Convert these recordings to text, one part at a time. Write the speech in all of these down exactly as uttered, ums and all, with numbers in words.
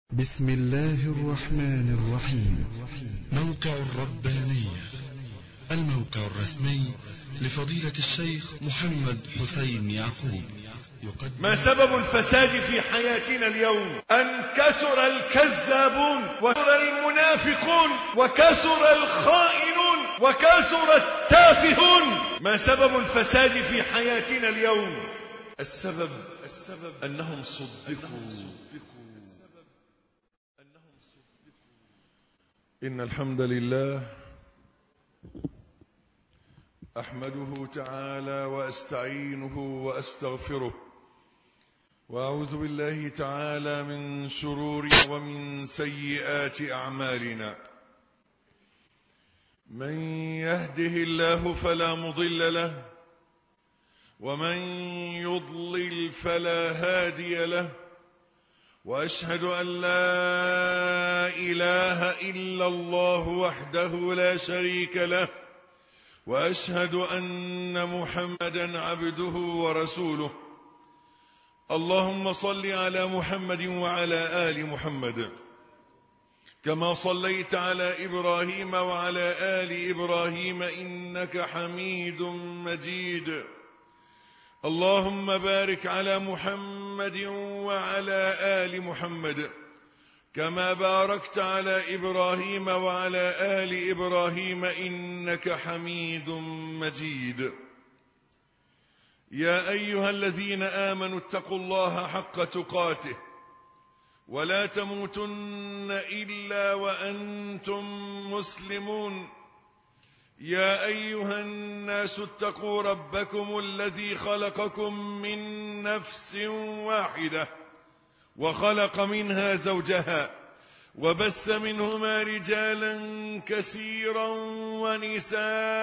بسم الله الرحمن الرحيم. موقع الربانية، الموقع الرسمي لفضيلة الشيخ محمد حسين يعقوب. ما سبب الفساد في حياتنا اليوم؟ أن كثر الكذابون وكثر المنافقون وكثر الخائنون وكثر التافهون. ما سبب الفساد في حياتنا اليوم؟ السبب السبب أنهم صدقوا. إن الحمد لله أحمده تعالى وأستعينه وأستغفره، وأعوذ بالله تعالى من شرور ومن سيئات أعمالنا. من يهده الله فلا مضل له، ومن يضلل فلا هادي له، وأشهد أن لا إله إلا الله وحده لا شريك له، وأشهد أن محمدا عبده ورسوله. اللهم صل على محمد وعلى آل محمد كما صليت على إبراهيم وعلى آل إبراهيم إنك حميد مجيد. اللهم بارك على محمد وعلى آل محمد كما باركت على إبراهيم وعلى آل إبراهيم إنك حميد مجيد. يا أيها الذين آمنوا اتقوا الله حق تقاته ولا تموتن إلا وأنتم مسلمون. يا أيها الناس اتقوا ربكم الذي خلقكم من نفس واحدة وخلق منها زوجها وبث منهما رجالا كثيرا ونساء،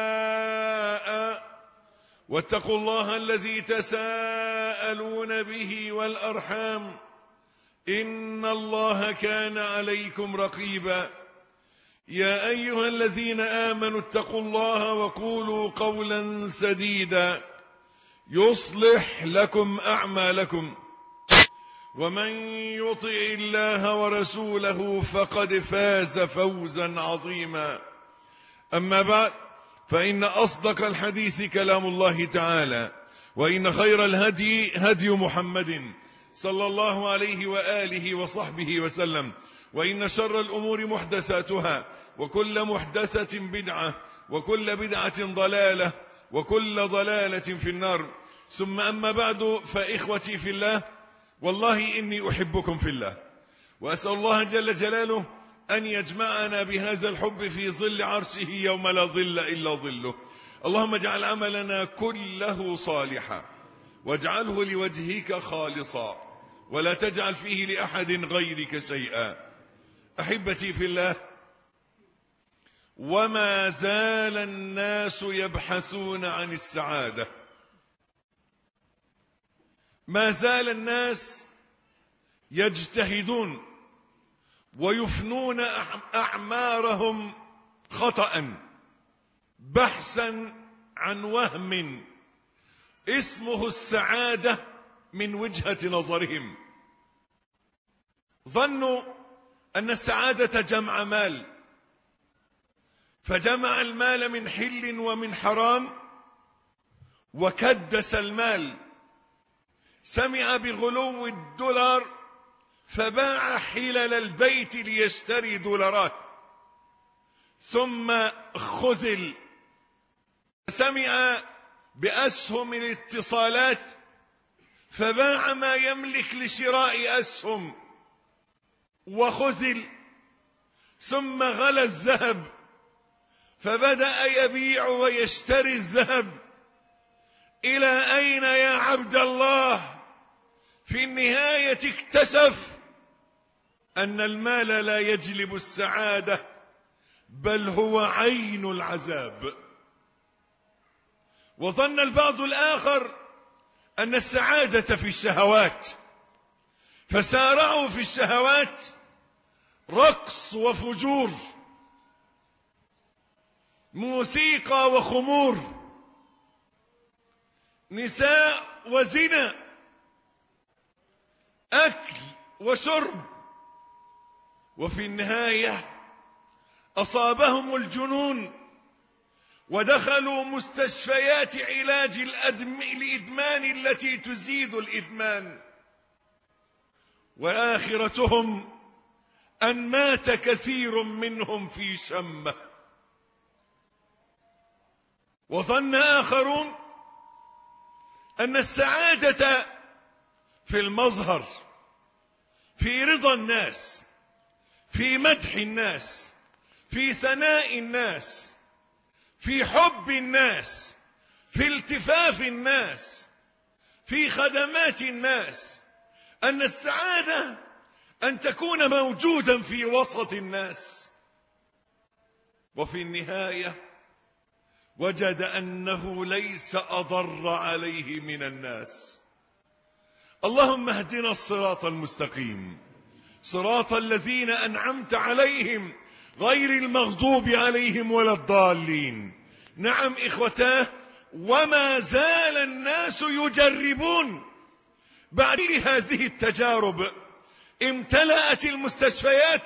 واتقوا الله الذي تساءلون به والأرحام إن الله كان عليكم رقيبا. يا أيها الذين آمنوا اتقوا الله وقولوا قولا سديدا يصلح لكم أعمالكم، ومن يطع الله ورسوله فقد فاز فوزا عظيما. أما بعد، فإن أصدق الحديث كلام الله تعالى، وإن خير الهدي هدي محمد صلى الله عليه وآله وصحبه وسلم، وإن شر الأمور محدثاتها، وكل محدثة بدعة، وكل بدعة ضلالة، وكل ضلالة في النار. ثم أما بعد، فإخوتي في الله، والله إني أحبكم في الله، وأسأل الله جل جلاله أن يجمعنا بهذا الحب في ظل عرشه يوم لا ظل إلا ظله. اللهم اجعل عملنا كله صالحا، واجعله لوجهك خالصا، ولا تجعل فيه لأحد غيرك شيئا. أحبتي في الله، وما زال الناس يبحثون عن السعادة. ما زال الناس يجتهدون ويفنون أعمارهم خطأ بحثا عن وهم اسمه السعادة من وجهة نظرهم. ظنوا أن السعادة جمع مال، فجمع المال من حل ومن حرام وكدس المال. سمع بغلو الدولار فباع حلل البيت ليشتري دولارات، ثم خذل. سمع بأسهم الاتصالات فباع ما يملك لشراء أسهم وخذل. ثم غلى الذهب فبدأ يبيع ويشتري الذهب. إلى أين يا عبد الله؟ في النهاية اكتشف أن المال لا يجلب السعادة، بل هو عين العذاب. وظن البعض الآخر أن السعادة في الشهوات، فسارعوا في الشهوات، رقص وفجور، موسيقى وخمور، نساء وزنا، أكل وشرب، وفي النهاية أصابهم الجنون ودخلوا مستشفيات علاج الإدمان التي تزيد الإدمان، وآخرتهم أن مات كثير منهم في شمة. وظن آخرون أن السعادة في المظهر، في رضا الناس، في مدح الناس، في ثناء الناس، في حب الناس، في التفاف الناس، في خدمات الناس، أن السعادة أن تكون موجودا في وسط الناس. وفي النهاية وجد أنه ليس أضر عليه من الناس. اللهم اهدنا الصراط المستقيم، صراط الذين أنعمت عليهم غير المغضوب عليهم ولا الضالين. نعم إخوتاه، وما زال الناس يجربون. بعد هذه التجارب امتلأت المستشفيات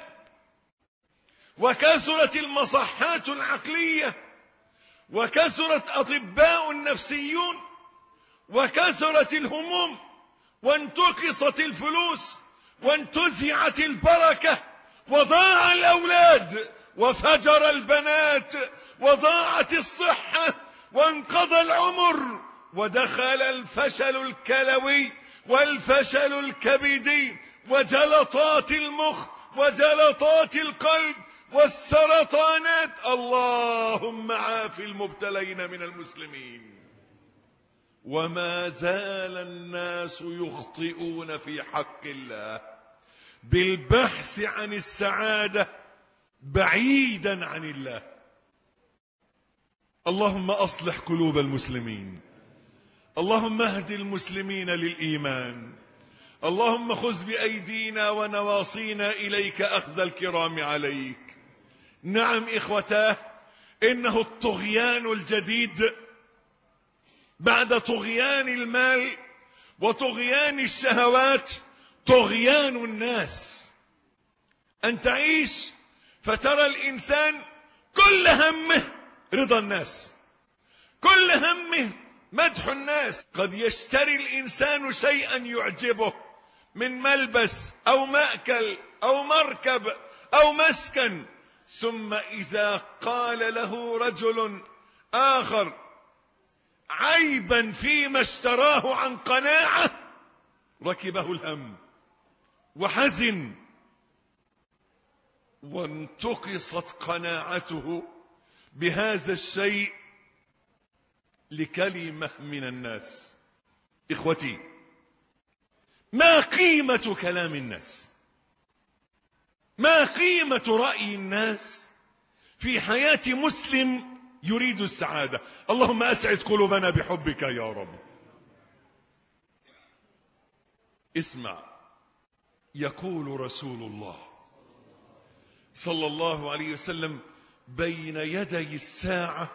وكثرت المصحات العقلية وكثرت أطباء النفسيون وكثرت الهموم وانتقصت الفلوس وانتزعت البركة وضاع الأولاد وفجر البنات وضاعت الصحة وانقضى العمر ودخل الفشل الكلوي والفشل الكبدي وجلطات المخ وجلطات القلب والسرطانات. اللهم عاف المبتلين من المسلمين. وما زال الناس يخطئون في حق الله بالبحث عن السعادة بعيدا عن الله. اللهم أصلح قلوب المسلمين، اللهم اهد المسلمين للإيمان، اللهم خذ بأيدينا ونواصينا إليك أخذ الكرام عليك. نعم إخوتاه، إنه الطغيان الجديد بعد طغيان المال وطغيان الشهوات طغيان الناس. أن تعيش فترى الإنسان كل همه رضا الناس، كل همه مدح الناس. قد يشتري الإنسان شيئا يعجبه من ملبس أو مأكل أو مركب أو مسكن، ثم إذا قال له رجل آخر عيبا فيما اشتراه عن قناعة ركبه الهم وحزن وانتقصت قناعته بهذا الشيء لكلمة من الناس. إخوتي، ما قيمة كلام الناس؟ ما قيمة رأي الناس في حياة مسلم يريد السعادة؟ اللهم أسعد قلوبنا بحبك يا رب. اسمع، يقول رسول الله صلى الله عليه وسلم: بين يدي الساعة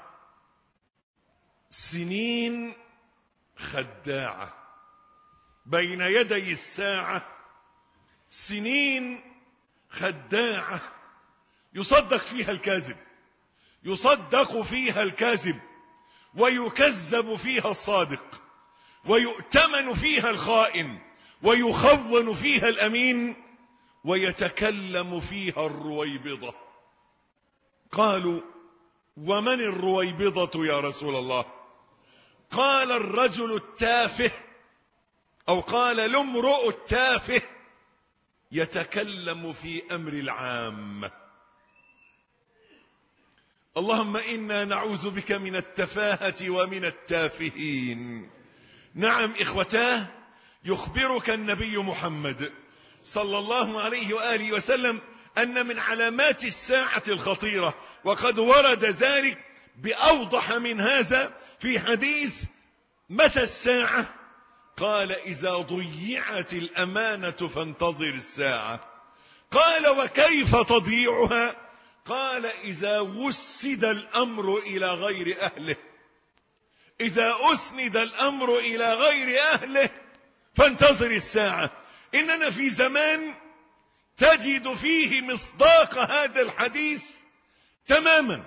سنين خداعة. بين يدي الساعة سنين خداعة يصدق فيها الكاذب، يصدق فيها الكاذب ويكذب فيها الصادق، ويؤتمن فيها الخائن، ويخون فيها الأمين، ويتكلم فيها الرويبضة. قالوا: ومن الرويبضة يا رسول الله؟ قال: الرجل التافه، أو قال: الامرؤ التافه يتكلم في أمر العام. اللهم إنا نعوذ بك من التفاهة ومن التافهين. نعم إخوتاه، يخبرك النبي محمد صلى الله عليه وآله وسلم أن من علامات الساعة الخطيرة، وقد ورد ذلك بأوضح من هذا في حديث متى الساعة؟ قال: إذا ضيعت الأمانة فانتظر الساعة. قال: وكيف تضيعها؟ قال: إذا وسد الأمر إلى غير أهله. إذا أسند الأمر إلى غير أهله فانتظر الساعة. إننا في زمان تجد فيه مصداق هذا الحديث تماما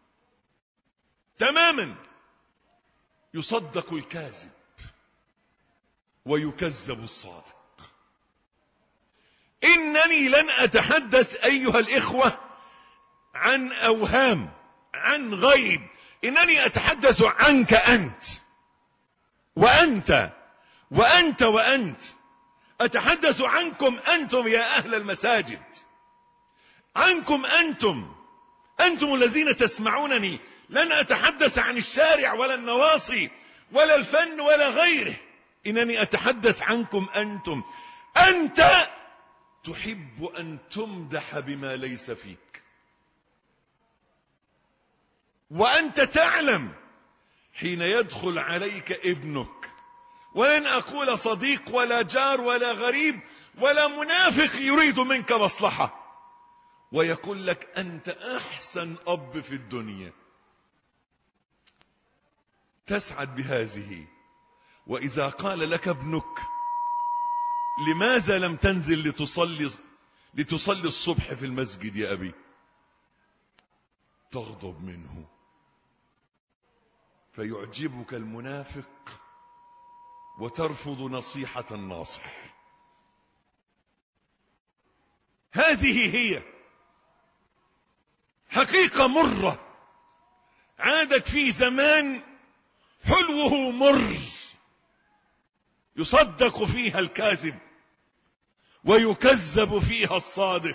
تماما. يصدق الكاذب ويكذب الصادق. إنني لن أتحدث أيها الإخوة عن أوهام، عن غيب، إنني أتحدث عنك أنت وأنت وأنت وأنت. أتحدث عنكم أنتم يا أهل المساجد، عنكم أنتم أنتم الذين تسمعونني. لن أتحدث عن الشارع ولا النواصي ولا الفن ولا غيره، إنني أتحدث عنكم أنتم. أنت تحب أن تمدح بما ليس فيك، وأنت تعلم حين يدخل عليك ابنك، ولن أقول صديق ولا جار ولا غريب ولا منافق يريد منك مصلحة، ويقول لك أنت أحسن أب في الدنيا، تسعد بهذه. وإذا قال لك ابنك لماذا لم تنزل لتصلي لتصلي الصبح في المسجد يا أبي، تغضب منه، فيعجبك المنافق وترفض نصيحة الناصح. هذه هي حقيقة مرة عادت في زمان حلوه مر، يصدق فيها الكاذب ويكذب فيها الصادق،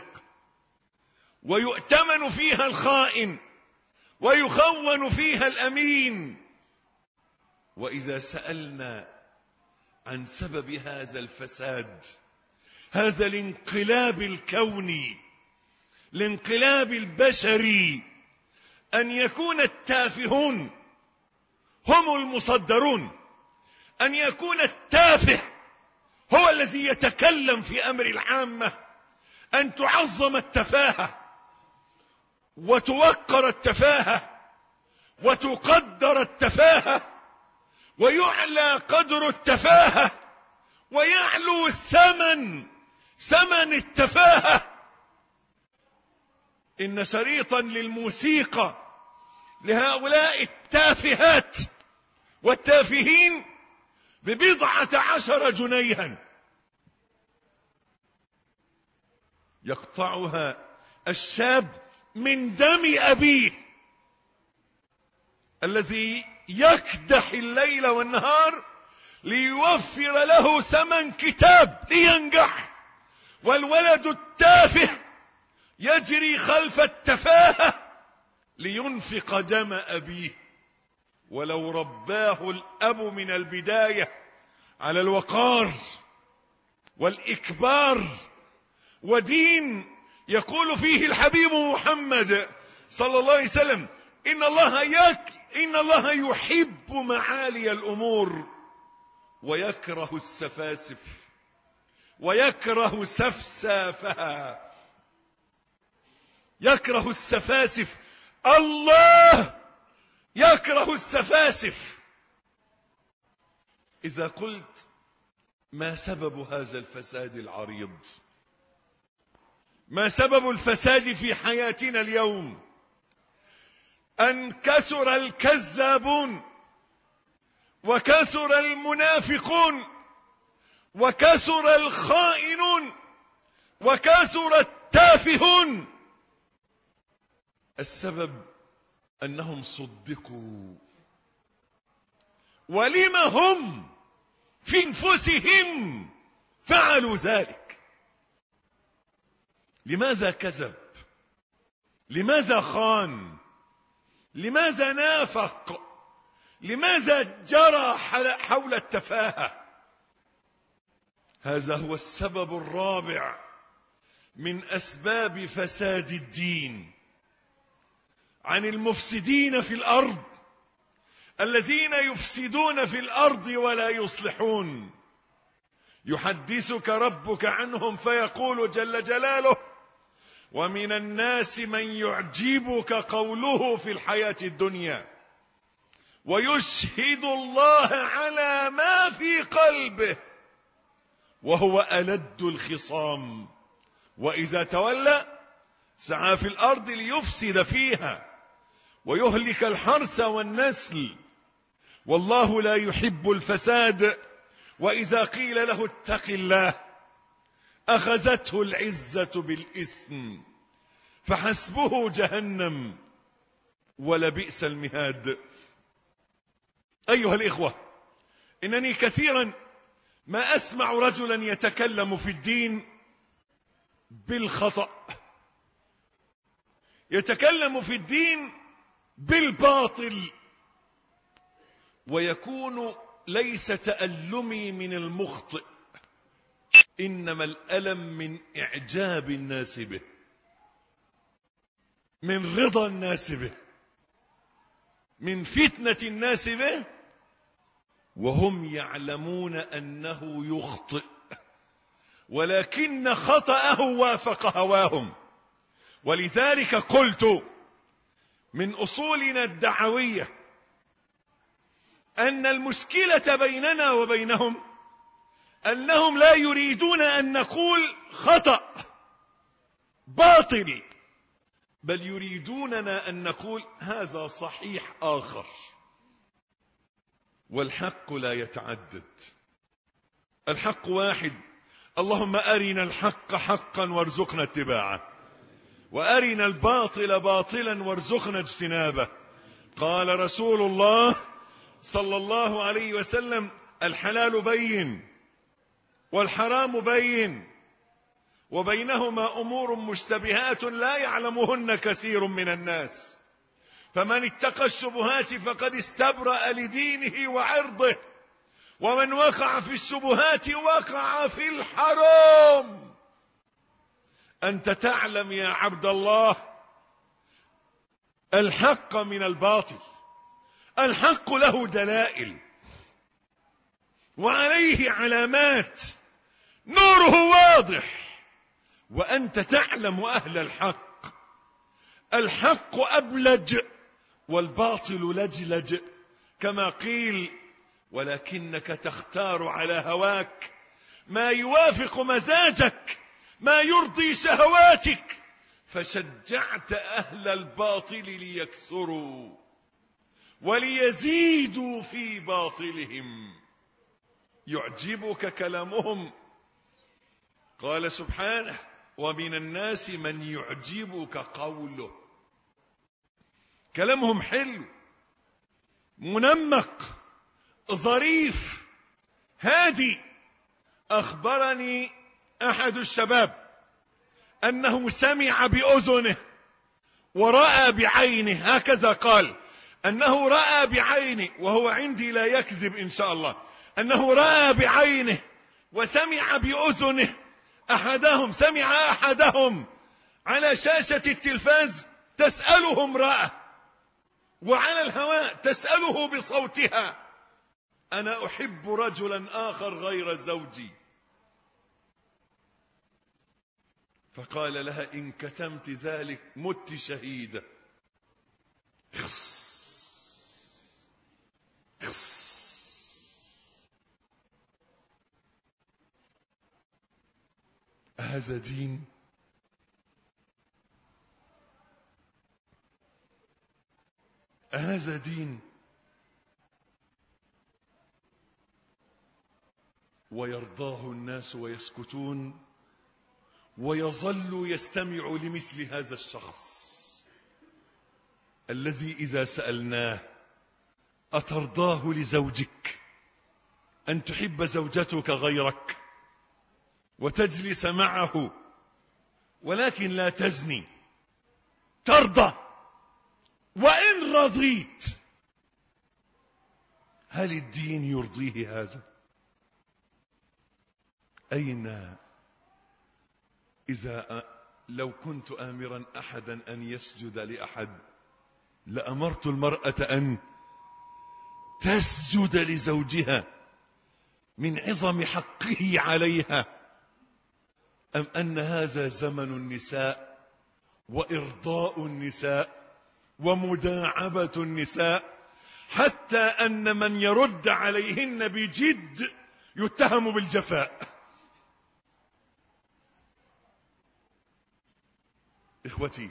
ويؤتمن فيها الخائن ويخون فيها الأمين. وإذا سألنا عن سبب هذا الفساد، هذا الانقلاب الكوني، الانقلاب البشري، أن يكون التافهون هم المصدرون، أن يكون التافه هو الذي يتكلم في أمر العامة، أن تعظم التفاهة وتوقر التفاهة وتقدر التفاهة ويعلى قدر التفاهة ويعلو الثمن، ثمن التفاهة. إن شريطا للموسيقى لهؤلاء التافهات والتافهين ببضعة عشر جنيها يقطعها الشاب من دم أبيه الذي يكدح الليل والنهار ليوفر له ثمن كتاب لينجح، والولد التافه يجري خلف التفاهة لينفق دم أبيه. ولو رباه الأب من البداية على الوقار والإكبار ودين يقول فيه الحبيب محمد صلى الله عليه وسلم إن الله يك إن الله يحب معالي الأمور ويكره السفاسف ويكره سفسافها، يكره السفاسف، الله يكره السفاسف. إذا قلت ما سبب هذا الفساد العريض، ما سبب الفساد في حياتنا اليوم؟ أن كثر الكذابون وكثر المنافقون وكثر الخائنون وكثر التافهون. السبب أنهم صدقوا. ولما هم في أنفسهم فعلوا ذلك؟ لماذا كذب؟ لماذا خان؟ لماذا نافق؟ لماذا جرى حول التفاهة؟ هذا هو السبب الرابع من أسباب فساد الدين. عن المفسدين في الأرض الذين يفسدون في الأرض ولا يصلحون، يحدثك ربك عنهم فيقول جل جلاله ومن الناس من يعجبك قوله في الحياة الدنيا ويشهد الله على ما في قلبه وهو ألد الخصام وإذا تولى سعى في الأرض ليفسد فيها ويهلك الحرث والنسل والله لا يحب الفساد. وإذا قيل له اتق الله أخذته العزة بالإثم فحسبه جهنم ولبئس المهاد. أيها الإخوة، إنني كثيرا ما أسمع رجلا يتكلم في الدين بالخطأ، يتكلم في الدين بالباطل، ويكون ليس تألمي من المخطئ، إنما الألم من إعجاب الناس به، من رضا الناس به، من فتنة الناس به، وهم يعلمون أنه يخطئ ولكن خطأه وافق هواهم. ولذلك قلت من أصولنا الدعوية أن المشكلة بيننا وبينهم أنهم لا يريدون أن نقول خطأ باطل، بل يريدوننا أن نقول هذا صحيح آخر، والحق لا يتعدد، الحق واحد. اللهم أرنا الحق حقا وارزقنا اتباعه، وأرنا الباطل باطلا وارزقنا اجتنابه. قال رسول الله صلى الله عليه وسلم: الحلال بين والحرام بين وبينهما أمور مشتبهات لا يعلمهن كثير من الناس، فمن اتقى الشبهات فقد استبرأ لدينه وعرضه، ومن وقع في الشبهات وقع في الحرام. أنت تعلم يا عبد الله الحق من الباطل، الحق له دلائل وعليه علامات، نوره واضح، وأنت تعلم أهل الحق. الحق أبلج والباطل لجلج، كما قيل: ولكنك تختار على هواك ما يوافق مزاجك، ما يرضي شهواتك، فشجعت أهل الباطل ليكثروا وليزيدوا في باطلهم. يعجبك كلامهم. قال سبحانه: ومن الناس من يعجبك قوله. كلامهم حلو، منمق، ظريف، هادي. أخبرني أحد الشباب أنه سمع بأذنه ورأى بعينه، هكذا قال، أنه رأى بعينه، وهو عندي لا يكذب إن شاء الله، أنه رأى بعينه وسمع بأذنه. أحدهم سمع أحدهم على شاشة التلفاز تسأله امرأة، وعلى الهواء تسأله بصوتها: أنا أحب رجلا آخر غير زوجي. فقال لها: إن كتمت ذلك مت شهيدة. خص خص. هذا دين؟ هذا دين؟ ويرضاه الناس ويسكتون، ويظل يستمع لمثل هذا الشخص الذي إذا سألناه: أترضاه لزوجك أن تحب زوجتك غيرك وتجلس معه ولكن لا تزني، ترضى؟ وإن رضيت، هل الدين يرضيه هذا؟ أين إذا لو كنت آمرا أحدا أن يسجد لأحد لأمرت المرأة أن تسجد لزوجها من عظم حقه عليها. أم أن هذا زمن النساء وإرضاء النساء ومداعبة النساء، حتى أن من يرد عليهن بجد يتهم بالجفاء. إخوتي،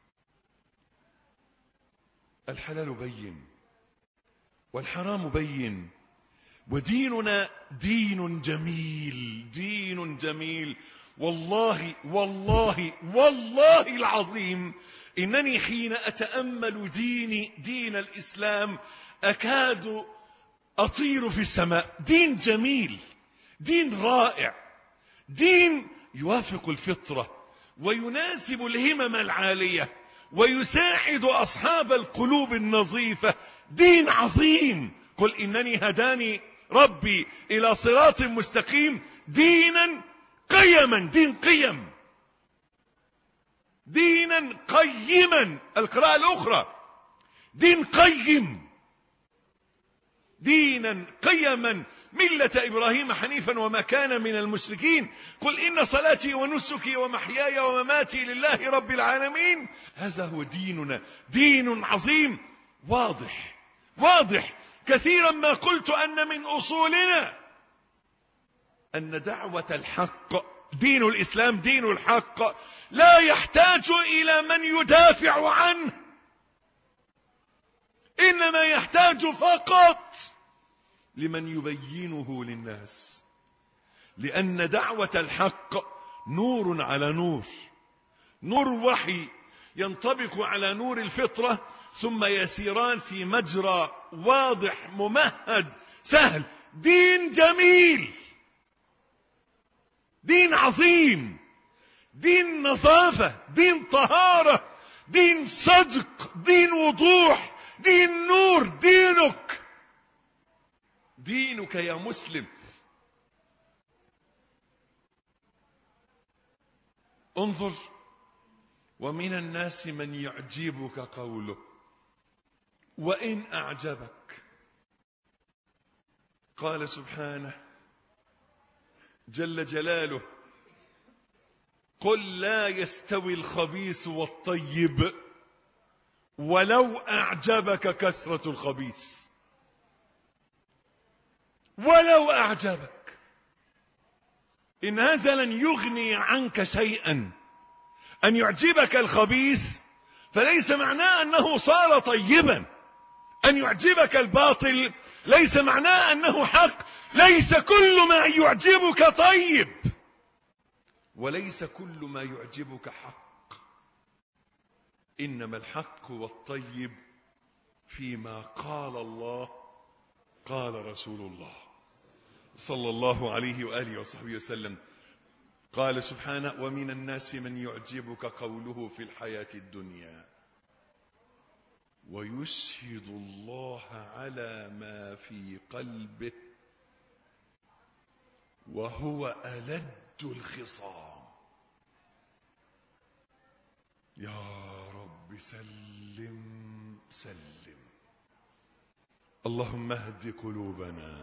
الحلال بين والحرام بين، وديننا دين جميل، دين جميل. والله والله والله العظيم إنني حين أتأمل ديني دين الإسلام أكاد أطير في السماء. دين جميل، دين رائع، دين يوافق الفطرة ويناسب الهمم العالية ويساعد أصحاب القلوب النظيفة. دين عظيم. قل إنني هداني ربي إلى صراط مستقيم دينا قيما، دين قيم، دينا قيما. القراءة الأخرى دين قيم، دينا قيما ملة إبراهيم حنيفا وما كان من المشركين. قل إن صلاتي ونسكي ومحياي ومماتي لله رب العالمين. هذا هو ديننا، دين عظيم واضح واضح. كثيرا ما قلت أن من أصولنا أن دعوة الحق، دين الإسلام دين الحق، لا يحتاج إلى من يدافع عنه، إنما يحتاج فقط لمن يبينه للناس. لأن دعوة الحق نور على نور، نور وحي ينطبق على نور الفطرة، ثم يسيران في مجرى واضح ممهد سهل. دين جميل، دين عظيم، دين نظافة، دين طهارة، دين صدق، دين وضوح، دين نور. دينك دينك يا مسلم. انظر، ومن الناس من يعجبك قوله وإن أعجبك. قال سبحانه جل جلاله قل لا يستوي الخبيث والطيب ولو أعجبك كثرة الخبيث. ولو أعجبك، إن هذا لن يغني عنك شيئا. أن يعجبك الخبيث فليس معناه أنه صار طيبا، أن يعجبك الباطل ليس معناه أنه حق. ليس كل ما يعجبك طيب، وليس كل ما يعجبك حق، إنما الحق والطيب فيما قال الله قال رسول الله صلى الله عليه وآله وصحبه وسلم. قال سبحانه ومن الناس من يعجبك قوله في الحياة الدنيا ويشهد الله على ما في قلبه وهو ألد الخصام. يا رب سلم سلم. اللهم اهد قلوبنا،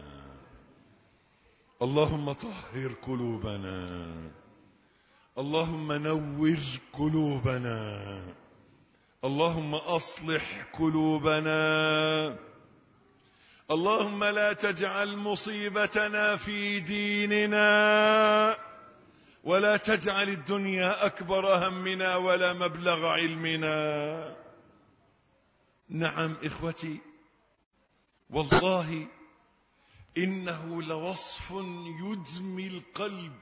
اللهم طهر قلوبنا، اللهم نور قلوبنا، اللهم أصلح قلوبنا. اللهم لا تجعل مصيبتنا في ديننا، ولا تجعل الدنيا أكبر همنا ولا مبلغ علمنا. نعم إخوتي، والله إنه لوصف يدمي القلب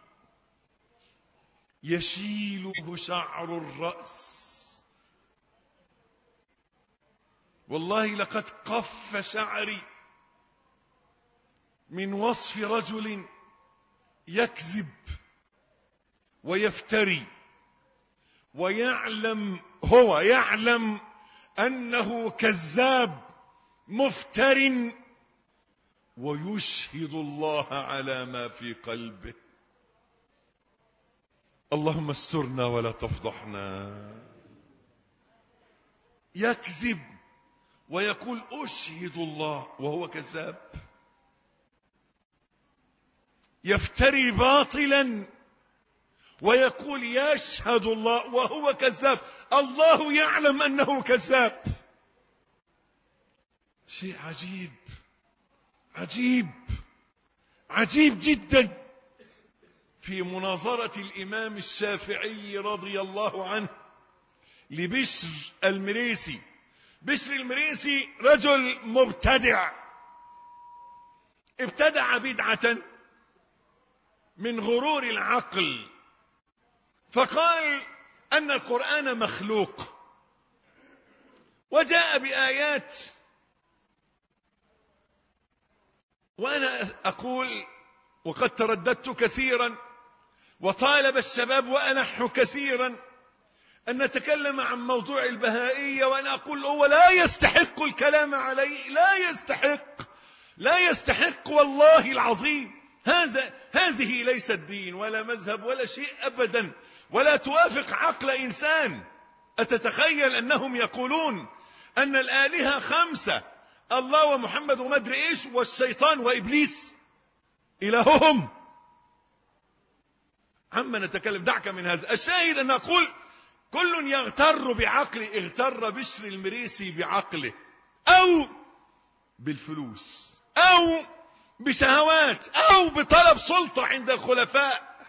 يشيله شعر الرأس. والله لقد قف شعري من وصف رجل يكذب ويفتري، ويعلم، هو يعلم أنه كذاب مفتر، ويشهد الله على ما في قلبه. اللهم استرنا ولا تفضحنا. يكذب ويقول أشهد الله وهو كذاب، يفتري باطلا ويقول يشهد الله وهو كذاب. الله يعلم أنه كذاب. شيء عجيب عجيب عجيب جدا. في مناظرة الإمام الشافعي رضي الله عنه لبشر المريسي. بشر المريسي رجل مبتدع، ابتدع بدعة من غرور العقل، فقال أن القرآن مخلوق، وجاء بآيات. وأنا أقول وقد ترددت كثيرا وطالب الشباب وألح كثيرا أن نتكلم عن موضوع البهائية، وأنا أقول هو لا يستحق الكلام عليه، لا يستحق لا يستحق والله العظيم. هذا هذه ليست دين ولا مذهب ولا شيء أبدا، ولا توافق عقل إنسان. أتتخيل أنهم يقولون أن الآلهة خمسة، الله ومحمد ومدري إيش والشيطان وإبليس إلههم؟ عما نتكلم، دعك من هذا. الشاهد أن أقول كل يغتر بعقله. اغتر بشر المريسي بعقله، أو بالفلوس، أو بشهوات، أو بطلب سلطة عند الخلفاء.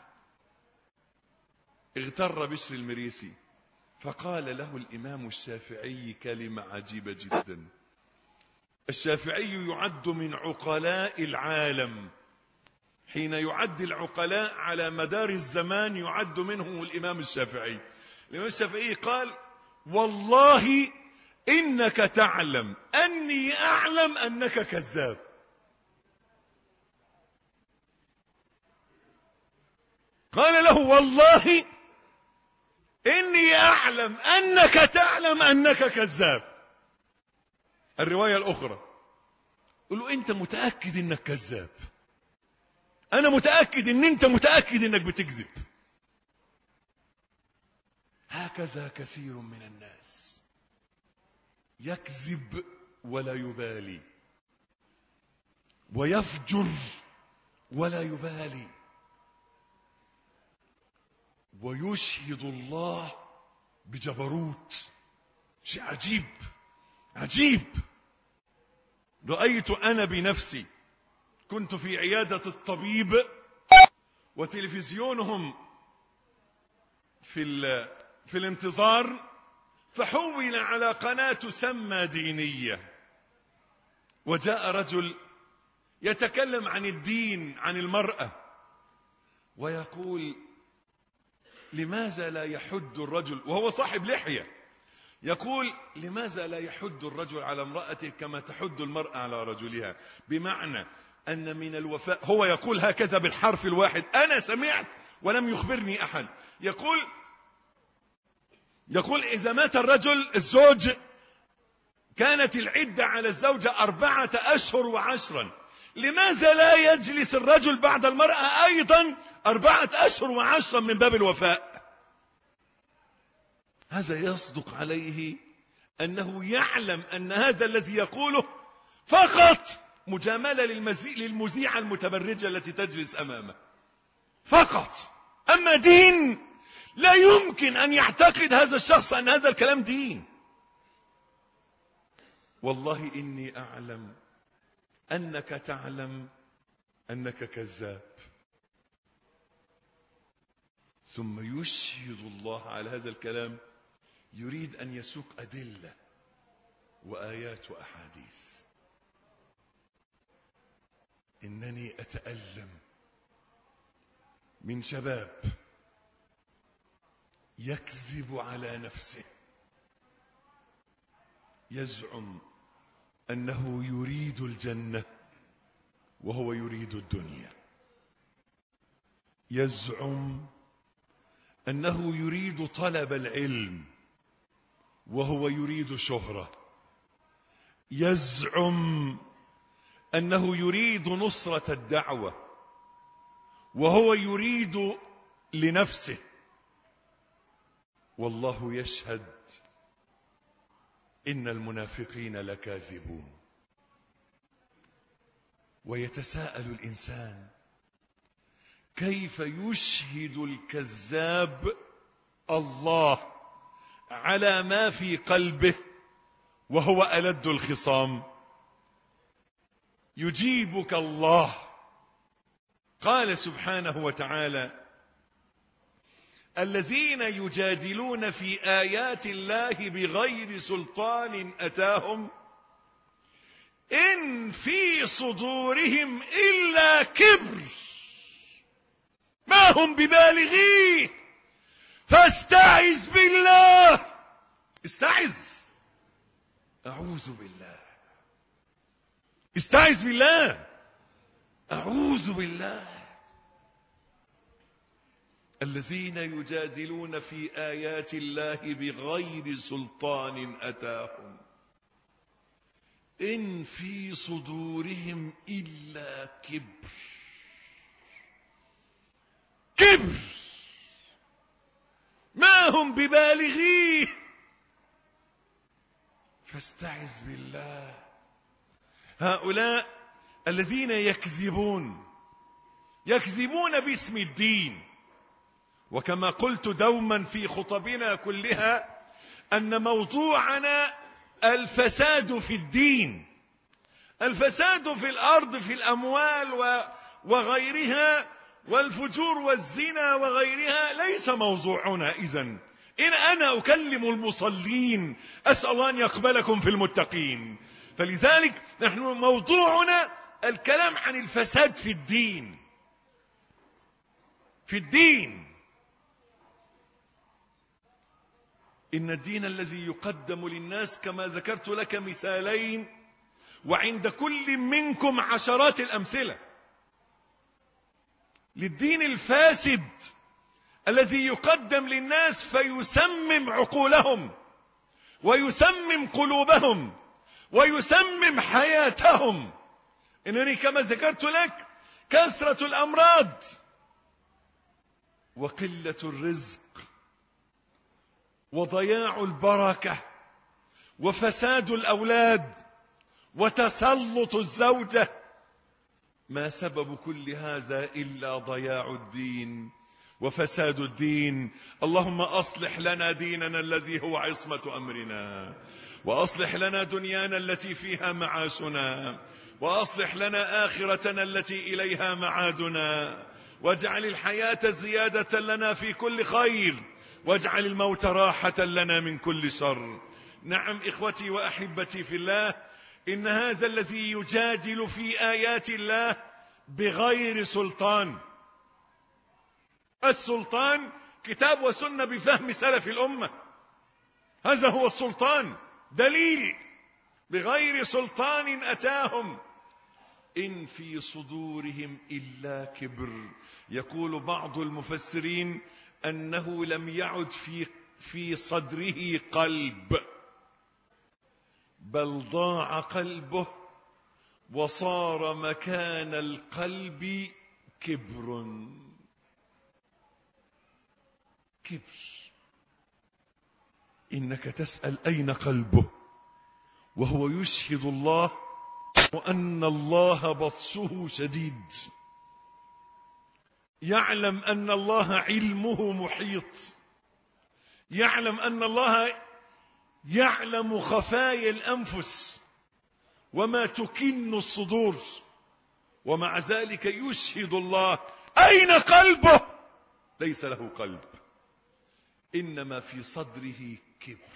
اغتر بشر المريسي، فقال له الإمام الشافعي كلمة عجيبة جدا. الشافعي يعد من عقلاء العالم، حين يعد العقلاء على مدار الزمان يعد منهم الإمام الشافعي. الإمام الشافعي قال: والله إنك تعلم أني أعلم أنك كذاب. قال له: والله إني أعلم أنك تعلم أنك كذاب. الرواية الأخرى قل له: أنت متأكد أنك كذاب؟ أنا متأكد أن أنت متأكد أنك بتكذب. هكذا كثير من الناس يكذب ولا يبالي، ويفجر ولا يبالي، ويشهد الله بجبروت. شيء عجيب عجيب. رأيت أنا بنفسي، كنت في عيادة الطبيب وتلفزيونهم في في الانتظار، فحول على قناة تسمى دينية، وجاء رجل يتكلم عن الدين، عن المرأة، ويقول: لماذا لا يحد الرجل، وهو صاحب لحية، يقول: لماذا لا يحد الرجل على امرأته كما تحد المرأة على رجلها؟ بمعنى أن من الوفاء، هو يقول هكذا بالحرف الواحد، أنا سمعت ولم يخبرني أحد، يقول يقول إذا مات الرجل الزوج كانت العدة على الزوجة أربعة أشهر وعشرا، لماذا لا يجلس الرجل بعد المرأة أيضا أربعة أشهر وعشرا من باب الوفاء؟ هذا يصدق عليه أنه يعلم أن هذا الذي يقوله فقط مجاملة للمذيعة المتبرجة التي تجلس أمامه فقط. أما دين لا يمكن أن يعتقد هذا الشخص أن هذا الكلام دين. والله إني أعلم أنك تعلم أنك كذاب. ثم يشهد الله على هذا الكلام، يريد أن يسوق أدلة وآيات وأحاديث. إنني أتألم من شباب يكذب على نفسه، يزعم أنه يريد الجنة وهو يريد الدنيا، يزعم أنه يريد طلب العلم وهو يريد شهرة، يزعم أنه يريد نصرة الدعوة وهو يريد لنفسه. والله يشهد إن المنافقين لكاذبون. ويتساءل الإنسان: كيف يشهد الكذاب الله على ما في قلبه وهو ألد الخصام؟ يجيبك الله. قال سبحانه وتعالى: الذين يجادلون في آيات الله بغير سلطان أتاهم إن في صدورهم إلا كبر ما هم ببالغيه فاستعذ بالله. استعذ، أعوذ بالله، استعذ بالله، أعوذ بالله. الذين يجادلون في آيات الله بغير سلطان أتاهم إن في صدورهم إلا كبر. كبر ما هم ببالغيه فاستعذ بالله. هؤلاء الذين يكذبون يكذبون باسم الدين. وكما قلت دوما في خطبنا كلها أن موضوعنا الفساد في الدين، الفساد في الأرض في الأموال وغيرها والفجور والزنا وغيرها ليس موضوعنا. إذن إن أنا أكلم المصلين أسأل الله أن يقبلكم في المتقين. فلذلك نحن موضوعنا الكلام عن الفساد في الدين. في الدين إن الدين الذي يقدم للناس كما ذكرت لك مثالين وعند كل منكم عشرات الأمثلة للدين الفاسد الذي يقدم للناس فيسمم عقولهم ويسمم قلوبهم ويسمم حياتهم. إنني كما ذكرت لك كثرة الأمراض وقلة الرزق وضياع البركة وفساد الأولاد وتسلط الزوجة، ما سبب كل هذا إلا ضياع الدين وفساد الدين. اللهم أصلح لنا ديننا الذي هو عصمة أمرنا، وأصلح لنا دنيانا التي فيها معاشنا، وأصلح لنا آخرتنا التي إليها معادنا، واجعل الحياة زيادة لنا في كل خير، واجعل الموت راحة لنا من كل شر. نعم إخوتي وأحبتي في الله، إن هذا الذي يجادل في آيات الله بغير سلطان. السلطان كتاب وسنة بفهم سلف الأمة، هذا هو السلطان. دليل بغير سلطان أتاهم إن في صدورهم إلا كبر. يقول بعض المفسرين أنه لم يعد في في صدره قلب، بل ضاع قلبه وصار مكان القلب كبر. كبر. إنك تسأل أين قلبه وهو يشهد الله وأن الله بطشه شديد، يعلم أن الله علمه محيط، يعلم أن الله يعلم خفايا الأنفس وما تكن الصدور، ومع ذلك يشهد الله أين قلبه؟ ليس له قلب، إنما في صدره كبر.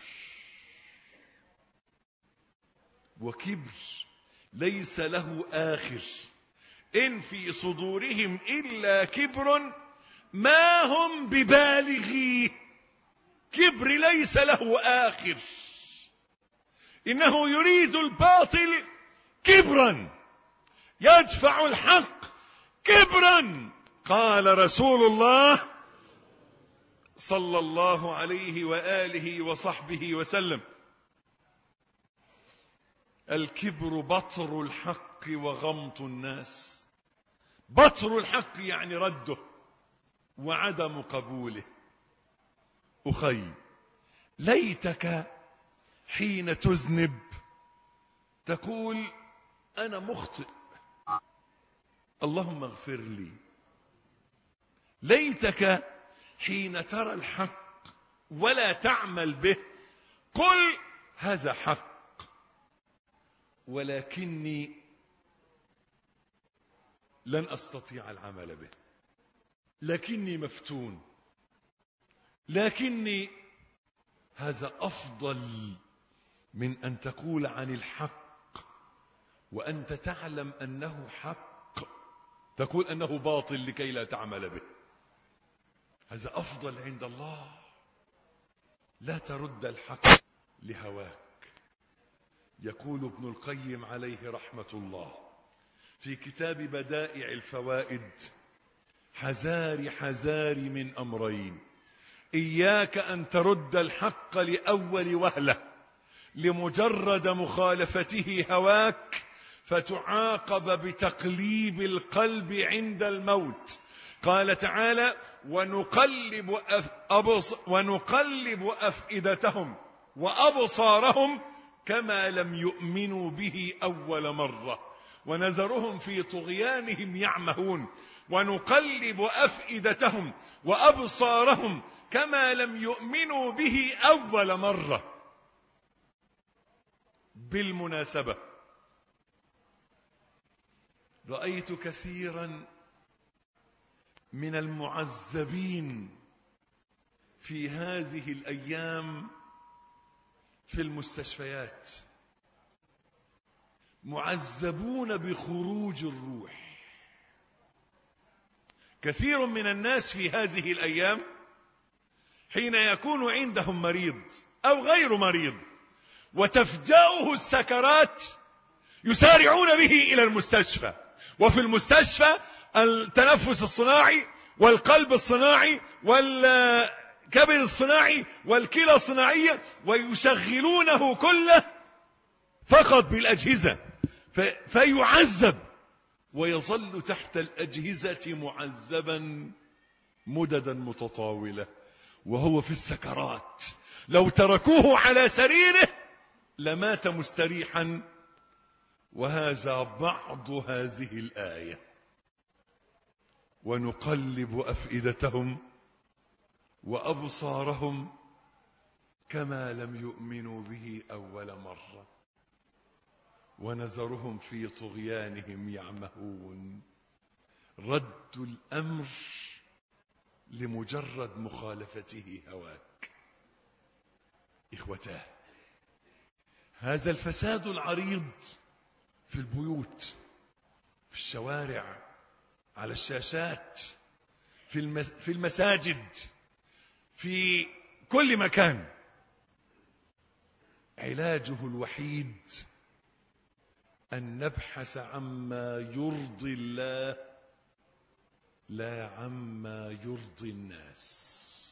وكبر ليس له آخر. إن في صدورهم إلا كبر ما هم ببالغيه. كبر ليس له آخر. إنه يريد الباطل كبرا، يدفع الحق كبرا. قال رسول الله صلى الله عليه وآله وصحبه وسلم: الكبر بطر الحق وغمط الناس. بطر الحق يعني رده وعدم قبوله. أخي، ليتك حين تذنب تقول أنا مخطئ اللهم اغفر لي. ليتك حين ترى الحق ولا تعمل به قل هذا حق ولكني لن أستطيع العمل به، لكني مفتون. لكني هذا أفضل من أن تقول عن الحق وأنت تعلم أنه حق، تقول أنه باطل لكي لا تعمل به. هذا أفضل عند الله. لا ترد الحق لهواك. يقول ابن القيم عليه رحمة الله في كتاب بدائع الفوائد: حذار حذار من أمرين: إياك أن ترد الحق لأول وهلة لمجرد مخالفته هواك فتعاقب بتقليب القلب عند الموت. قال تعالى: ونقلب, أف... أبص... ونقلب أفئدتهم وأبصارهم كما لم يؤمنوا به أول مرة ونذرهم في طغيانهم يعمهون. ونقلب أفئدتهم وأبصارهم كما لم يؤمنوا به أول مرة. بالمناسبة، رأيت كثيرا من المعذبين في هذه الأيام في المستشفيات، معذبون بخروج الروح. كثير من الناس في هذه الأيام حين يكون عندهم مريض أو غير مريض وتفجأه السكرات يسارعون به إلى المستشفى، وفي المستشفى التنفس الصناعي والقلب الصناعي والكبد الصناعي والكلى الصناعية، ويشغلونه كله فقط بالأجهزة فيعذب ويظل تحت الأجهزة معذبا مددا متطاولة وهو في السكرات. لو تركوه على سريره لمات مستريحا. وهذا بعض هذه الآية: ونقلب أفئدتهم وأبصارهم كما لم يؤمنوا به أول مرة ونذرهم في طغيانهم يعمهون. رد الأمر لمجرد مخالفته هواك. إخوتاه، هذا الفساد العريض في البيوت، في الشوارع، على الشاشات، في في المساجد، في كل مكان، علاجه الوحيد أن نبحث عما يرضي الله لا عما يرضي الناس.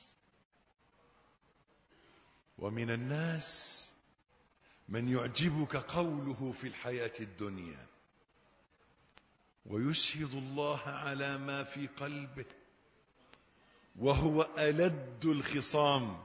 ومن الناس من يعجبك قوله في الحياة الدنيا ويشهد الله على ما في قلبه وهو ألد الخصام.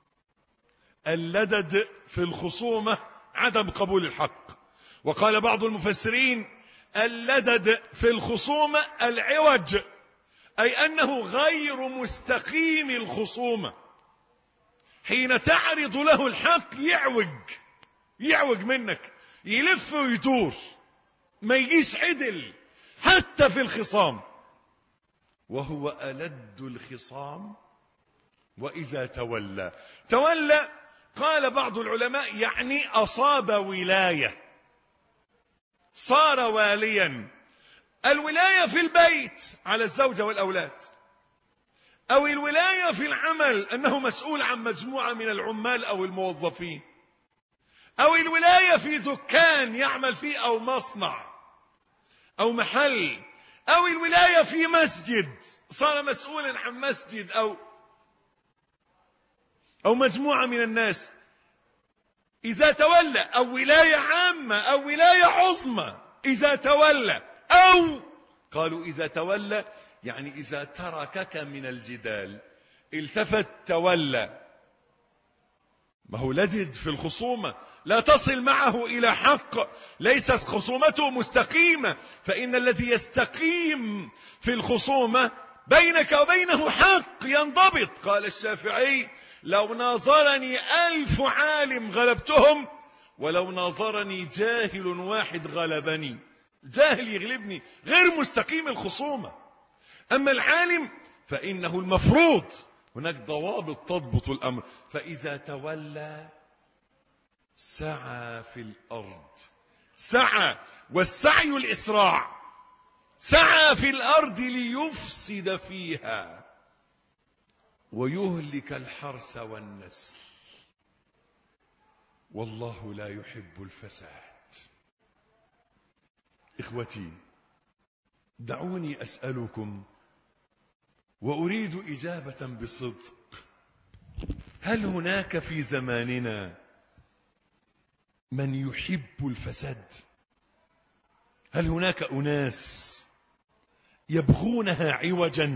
اللدد في الخصومة عدم قبول الحق. وقال بعض المفسرين: اللدد في الخصومة العوج، أي أنه غير مستقيم الخصومة. حين تعرض له الحق يعوج يعوج منك، يلف ويدور، ما يجيش عدل حتى في الخصام. وهو ألد الخصام. وإذا تولى تولى قال بعض العلماء يعني أصاب ولاية، صار واليا. الولاية في البيت على الزوجة والأولاد، أو الولاية في العمل أنه مسؤول عن مجموعة من العمال أو الموظفين، أو الولاية في دكان يعمل فيه أو مصنع أو محل، أو الولاية في مسجد صار مسؤولا عن مسجد أو أو مجموعة من الناس. إذا تولى، أو ولاية عامة أو ولاية عظمى إذا تولى، أو قالوا إذا تولى يعني إذا تركك من الجدال، التفت تولى. ما هو لدد في الخصومة، لا تصل معه إلى حق، ليست خصومته مستقيمة. فإن الذي يستقيم في الخصومة بينك وبينه حق ينضبط. قال الشافعي: لو ناظرني ألف عالم غلبتهم، ولو ناظرني جاهل واحد غلبني. جاهل يغلبني، غير مستقيم الخصومة. أما العالم فإنه المفروض هناك ضوابط تضبط الأمر. فإذا تولى سعى في الأرض، سعى، والسعي الإسراع، سعى في الأرض ليفسد فيها ويهلك الحرث والنسل، والله لا يحب الفساد. إخوتي، دعوني أسألكم وأريد إجابة بصدق، هل هناك في زماننا من يحب الفساد؟ هل هناك أناس يبغونها عوجا؟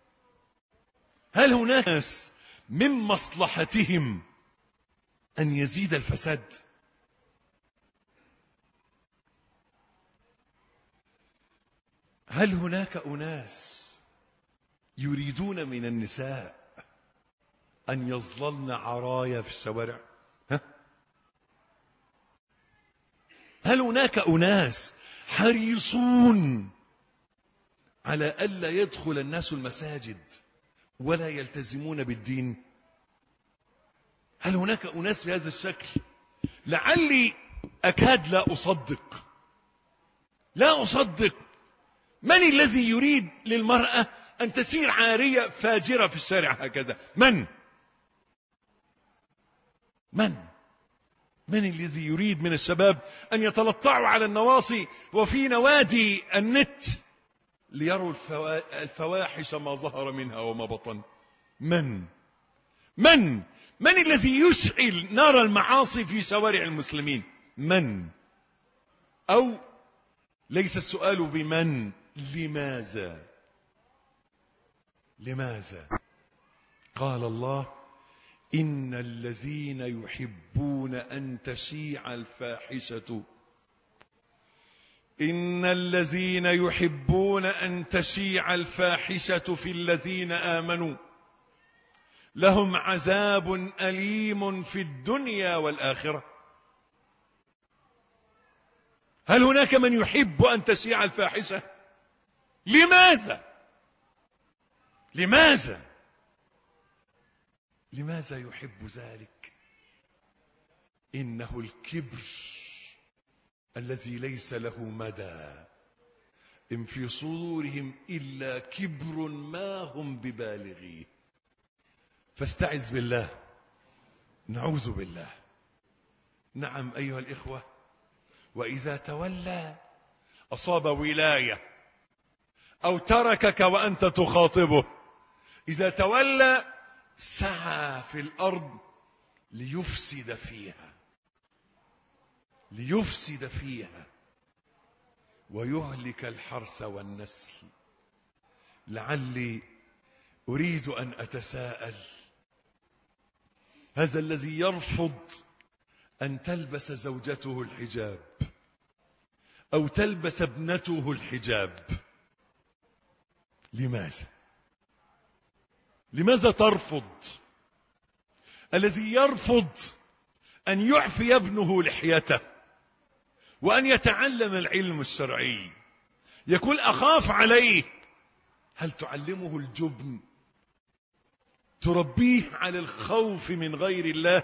هل هناك ناس من مصلحتهم أن يزيد الفساد؟ هل هناك أناس يريدون من النساء أن يظللن عرايا في الشوارع؟ ها؟ هل هناك أناس حريصون على ألا يدخل الناس المساجد ولا يلتزمون بالدين؟ هل هناك أناس بهذا الشكل؟ لعلي أكاد لا أصدق لا أصدق من الذي يريد للمرأة أن تسير عارية فاجرة في الشارع هكذا؟ من؟ من؟ من الذي يريد من الشباب أن يتلطعوا على النواصي وفي نوادي النت ليروا الفواحش ما ظهر منها وما بطن؟ من؟ من؟ من الذي يشعل نار المعاصي في شوارع المسلمين؟ من؟ أو ليس السؤال بمن، لماذا؟ لماذا؟ قال الله: إن الذين يحبون أن تشيع الفاحشة إن الذين يحبون أن تشيع الفاحشة في الذين آمنوا لهم عذاب أليم في الدنيا والآخرة. هل هناك من يحب أن تشيع الفاحشة؟ لماذا؟ لماذا؟ لماذا يحب ذلك؟ إنه الكبر الذي ليس له مدى، إن في صدورهم إلا كبر ما هم ببالغيه. فاستعذ بالله، نعوذ بالله. نعم أيها الإخوة، وإذا تولى أصاب ولاية أو تركك وأنت تخاطبه. إذا تولى سعى في الأرض ليفسد فيها ليفسد فيها ويهلك الحرث والنسل. لعلي أريد أن أتساءل، هذا الذي يرفض أن تلبس زوجته الحجاب أو تلبس ابنته الحجاب، لماذا؟ لماذا ترفض؟ الذي يرفض أن يعفي ابنه لحيته وأن يتعلم العلم الشرعي يقول أخاف عليه، هل تعلمه الجبن؟ تربيه على الخوف من غير الله؟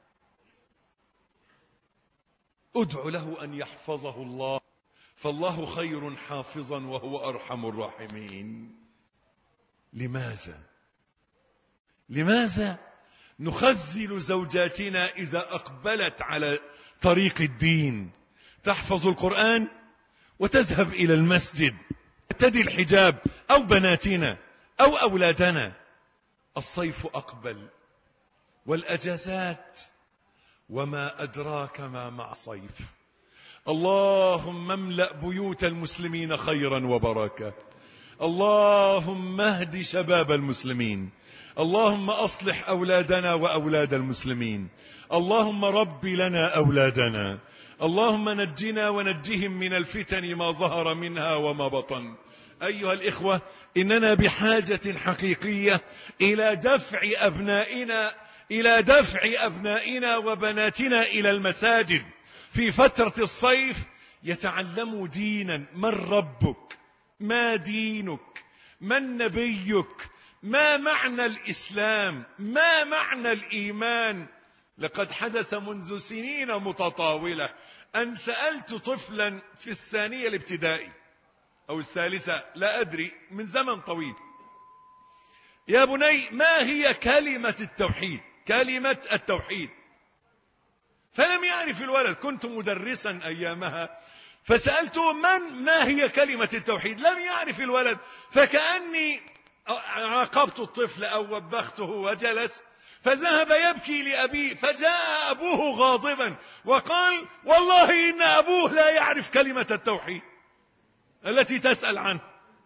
ادع له أن يحفظه الله، فالله خير حافظا وهو أرحم الراحمين. لماذا؟ لماذا نخزل زوجاتنا إذا أقبلت على طريق الدين؟ تحفظ القرآن وتذهب إلى المسجد، ترتدي الحجاب، أو بناتنا أو أولادنا. الصيف أقبل والأجازات، وما أدراك ما مع الصيف. اللهم املأ بيوت المسلمين خيرا وبركة. اللهم اهد شباب المسلمين. اللهم أصلح أولادنا وأولاد المسلمين. اللهم رب لنا أولادنا. اللهم نجنا ونجهم من الفتن ما ظهر منها وما بطن. أيها الإخوة، إننا بحاجة حقيقية إلى دفع أبنائنا إلى دفع أبنائنا وبناتنا إلى المساجد في فترة الصيف، يتعلموا دينا. من ربك؟ ما دينك؟ من نبيك؟ ما معنى الإسلام؟ ما معنى الإيمان؟ لقد حدث منذ سنين متطاولة أن سألت طفلا في الثانية الابتدائي أو الثالثة لا أدري، من زمن طويل: يا بني ما هي كلمة التوحيد؟ كلمة التوحيد. فلم يعرف الولد، كنت مدرسا أيامها، فسألته من ما هي كلمة التوحيد؟ لم يعرف الولد، فكأني عاقبت الطفل أو وبخته وجلس، فذهب يبكي لأبيه، فجاء أبوه غاضبا وقال: والله إن أبوه لا يعرف كلمة التوحيد التي تسأل عنه.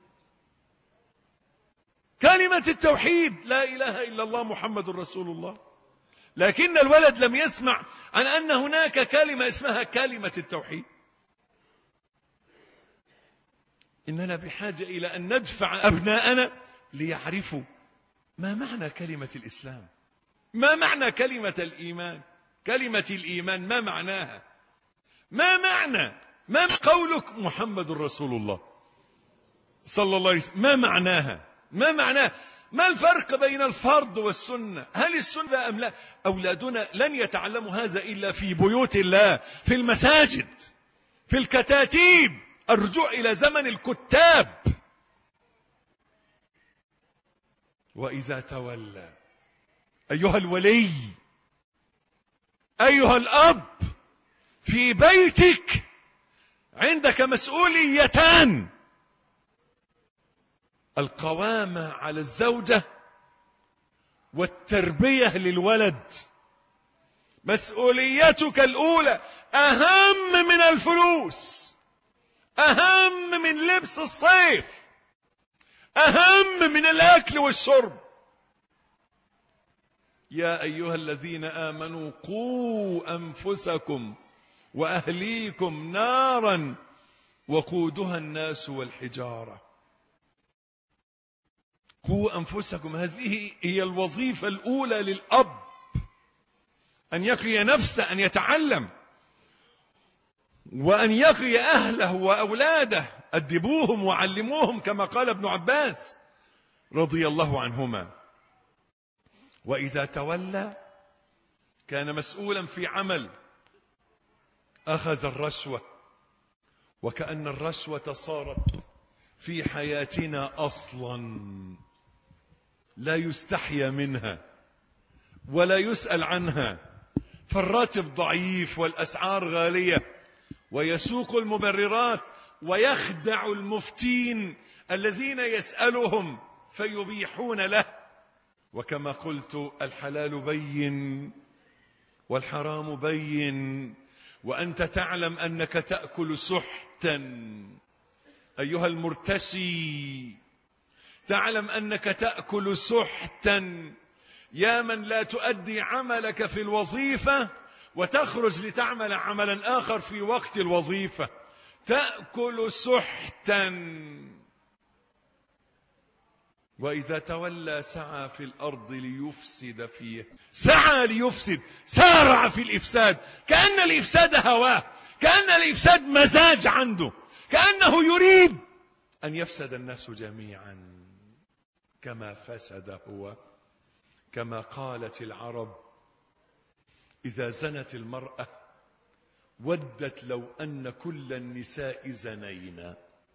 كلمة التوحيد لا إله إلا الله محمد رسول الله. لكن الولد لم يسمع عن أن هناك كلمة اسمها كلمة التوحيد. إننا بحاجة إلى أن ندفع أبناءنا ليعرفوا ما معنى كلمة الإسلام، ما معنى كلمة الإيمان. كلمة الإيمان ما معناها؟ ما معنى ما قولك محمد رسول الله صلى الله عليه وسلم؟ ما معناها؟ ما معناه؟ ما الفرق بين الفرض والسنة؟ هل السنة أم لا؟ أولادنا لن يتعلموا هذا إلا في بيوت الله، في المساجد، في الكتاتيب. الرجوع إلى زمن الكتاب. وإذا تولى أيها الولي، أيها الأب، في بيتك عندك مسؤوليتان: القوامة على الزوجة والتربية للولد. مسؤوليتك الأولى أهم من الفلوس، أهم من لبس الصيف، أهم من الأكل والشرب. يا أيها الذين آمنوا قوا أنفسكم وأهليكم نارا وقودها الناس والحجارة. قوا أنفسكم، هذه هي الوظيفة الأولى للأب، أن يقي نفسه، أن يتعلم، وأن يقي أهله وأولاده. أدبوهم وعلموهم كما قال ابن عباس رضي الله عنهما. وإذا تولى كان مسؤولا في عمل، أخذ الرشوة، وكأن الرشوة صارت في حياتنا أصلا لا يستحيا منها ولا يسأل عنها، فالراتب ضعيف والأسعار غالية، ويسوق المبررات ويخدع المفتين الذين يسألهم فيبيحون له. وكما قلت: الحلال بين والحرام بين، وأنت تعلم أنك تأكل سحتا. أيها المرتشي، تعلم أنك تأكل سحتا. يا من لا تؤدي عملك في الوظيفة وتخرج لتعمل عملا آخر في وقت الوظيفة، تأكل سحتا. وإذا تولى سعى في الأرض ليفسد فيها. سعى ليفسد، سارع في الإفساد، كأن الإفساد هواه، كأن الإفساد مزاج عنده، كأنه يريد أن يفسد الناس جميعا كما فسد هو. كما قالت العرب: إذا زنت المرأة ودت لو أن كل النساء زنينا.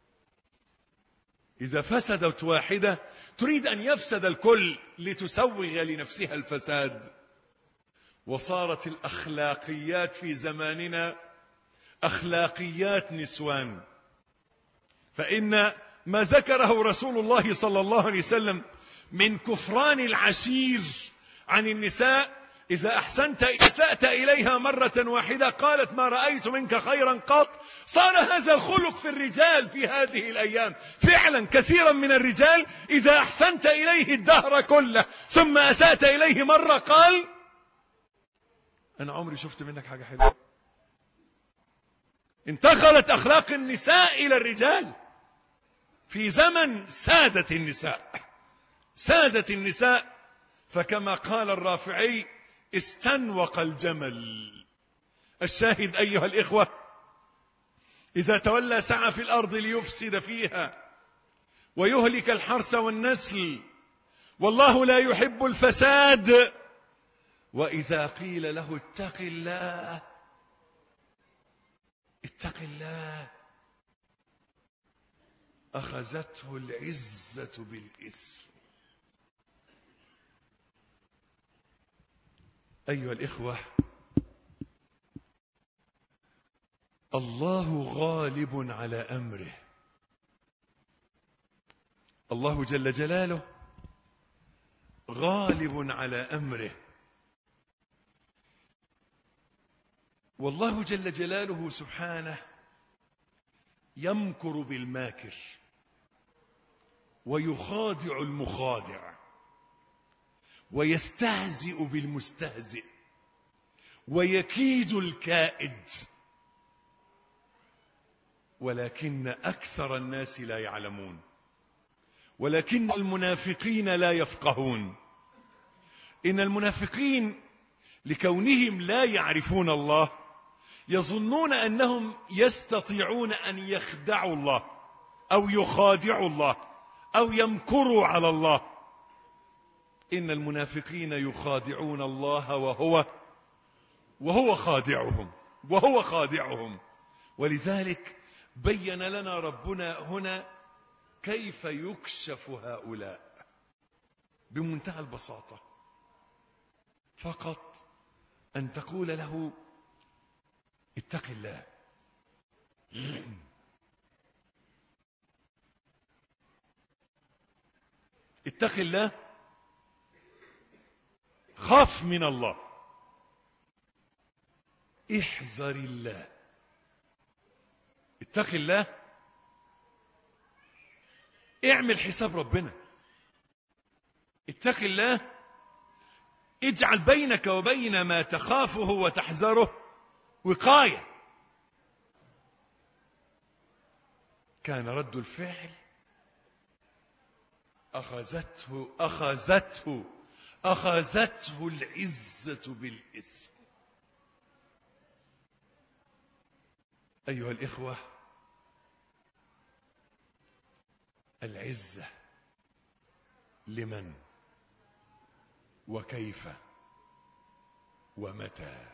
إذا فسدت واحدة تريد أن يفسد الكل لتسوغ لنفسها الفساد. وصارت الأخلاقيات في زماننا أخلاقيات نسوان. فإن ما ذكره رسول الله صلى الله عليه وسلم من كفران العشير عن النساء: إذا أحسنت أسأت إليها مرة واحدة قالت ما رأيت منك خيرا قط. صار هذا الخلق في الرجال في هذه الأيام. فعلا كثيرا من الرجال إذا أحسنت إليه الدهر كله ثم أسأت إليه مرة قال: أنا عمري شفت منك حاجة حلوة. انتقلت أخلاق النساء إلى الرجال في زمن سادة النساء. سادة النساء. فكما قال الرافعي: استنوق الجمل. الشاهد أيها الإخوة: إذا تولى سعى في الأرض ليفسد فيها ويهلك الحرث والنسل والله لا يحب الفساد. وإذا قيل له اتق الله اتق الله أخذته العزة بالإثم. أيها الإخوة، الله غالب على أمره. الله جل جلاله غالب على أمره، والله جل جلاله سبحانه يمكر بالماكر ويخادع المخادع ويستهزئ بالمستهزئ ويكيد الكائد، ولكن أكثر الناس لا يعلمون، ولكن المنافقين لا يفقهون. إن المنافقين لكونهم لا يعرفون الله يظنون أنهم يستطيعون أن يخدعوا الله أو يخادعوا الله أو يمكروا على الله. إن المنافقين يخادعون الله وهو وهو خادعهم وهو خادعهم. ولذلك بين لنا ربنا هنا كيف يكشف هؤلاء بمنتهى البساطة. فقط أن تقول له اتق الله. اتق الله، خاف من الله، احذر الله. اتق الله، اعمل حساب ربنا. اتق الله، اجعل بينك وبين ما تخافه وتحذره وقاية. كان رد الفعل أخذته أخذته أخذته العزة بالإثم. أيها الإخوة، العزة لمن وكيف ومتى؟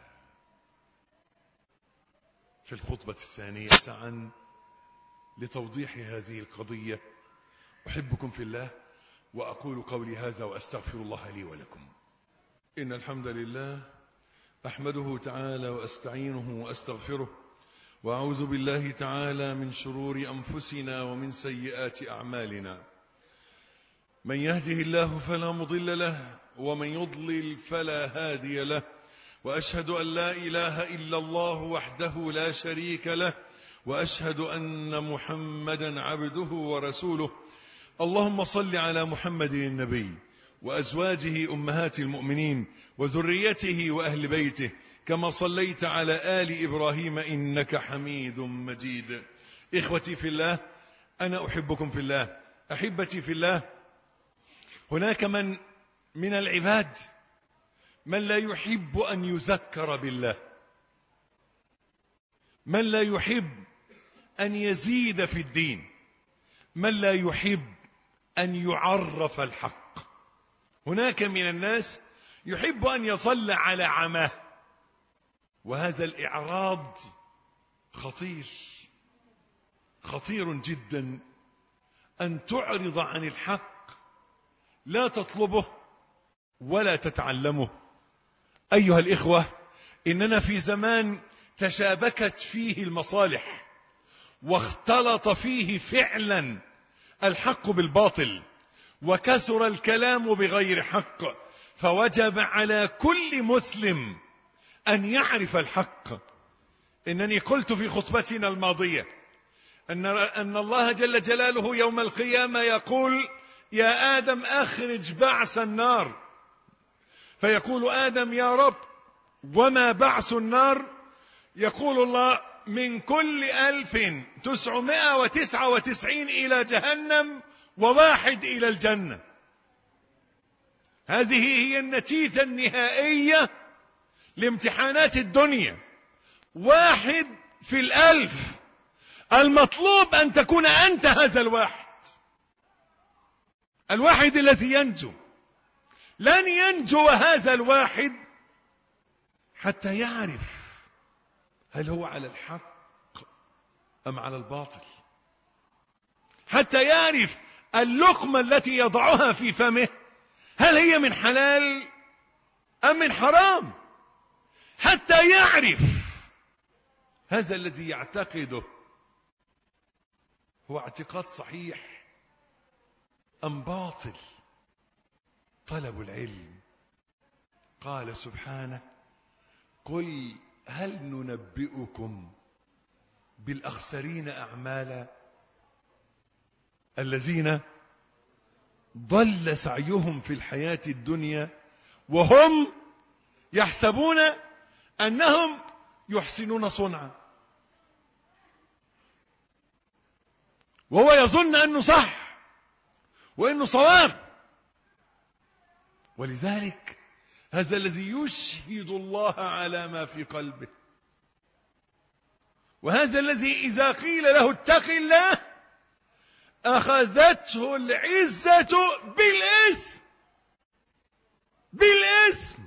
في الخطبة الثانية سعى لتوضيح هذه القضية. أحبكم في الله، وأقول قولي هذا وأستغفر الله لي ولكم. إن الحمد لله أحمده تعالى وأستعينه وأستغفره، وأعوذ بالله تعالى من شرور أنفسنا ومن سيئات أعمالنا. من يهده الله فلا مضل له، ومن يضلل فلا هادي له، وأشهد أن لا إله إلا الله وحده لا شريك له، وأشهد أن محمدا عبده ورسوله. اللهم صل على محمد النبي وأزواجه أمهات المؤمنين وذريته وأهل بيته، كما صليت على آل إبراهيم إنك حميد مجيد. إخوتي في الله، أنا أحبكم في الله. أحبتي في الله، هناك من من العباد من لا يحب أن يذكر بالله، من لا يحب أن يزيد في الدين، من لا يحب أن يعرف الحق. هناك من الناس يحب أن يصلى على عماه، وهذا الإعراض خطير خطير جدا. أن تعرض عن الحق، لا تطلبه ولا تتعلمه. أيها الإخوة، إننا في زمان تشابكت فيه المصالح، واختلط فيه فعلا الحق بالباطل، وكثر الكلام بغير حق، فوجب على كل مسلم أن يعرف الحق. إنني قلت في خطبتنا الماضية أن أن الله جل جلاله يوم القيامة يقول: يا آدم أخرج بعث النار. فيقول آدم: يا رب، وما بعث النار؟ يقول الله: من كل ألف تسعمائة وتسعة وتسعين إلى جهنم وواحد إلى الجنة. هذه هي النتيجة النهائية لامتحانات الدنيا، واحد في الألف. المطلوب أن تكون أنت هذا الواحد، الواحد الذي ينجو. لن ينجو هذا الواحد حتى يعرف هل هو على الحق أم على الباطل، حتى يعرف اللقمة التي يضعها في فمه هل هي من حلال أم من حرام، حتى يعرف هذا الذي يعتقده هو اعتقاد صحيح أم باطل. طلب العلم. قال سبحانه: قل هل ننبئكم بالأخسرين أعمالا الذين ضل سعيهم في الحياة الدنيا وهم يحسبون أنهم يحسنون صنعا. وهو يظن أنه صح وأنه صواب. ولذلك هذا الذي يشهد الله على ما في قلبه، وهذا الذي إذا قيل له اتق الله أخذته العزة بالإثم بالإثم.